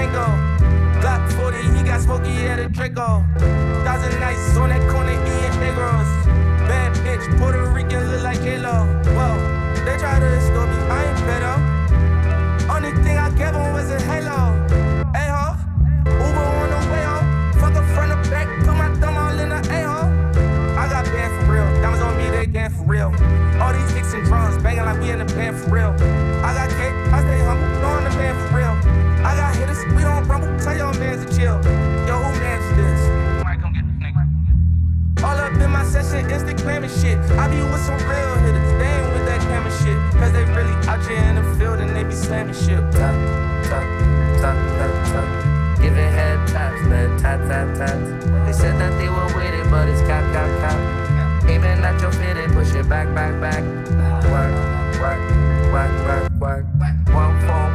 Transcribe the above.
lingo. Glock 40, he got smoky at a Draco. 1,000 nights on that corner eating negros. Bad bitch, Puerto Rican look like Halo. Whoa, they try to extort me, I ain't better. Only thing I gave him was a halo. Hey ho, Uber on the way ho. Fuck up front or back, put my thumb all in the A-hole. I got band for real, diamonds on me, they gang for real. All these kicks and drums, banging like we in the band for real. I got cake, I stay humble, throwing the band for real. I got hitters, we don't rumble, tell your mans to chill. Yo, who managed this? Alright, come get this nigga. All up in my session, Instagram and shit. I be with some real hitters, they ain't with that camera shit. Cause they really out here in the field and they be slamming shit. Tap, tap, tap, tap, tap. Giving head taps, man, tap, tap, tap. They said that they were with it, but it's cap, cap, cap. Aiming at your fitted, push it back, back, back. Work, work, work, work, work.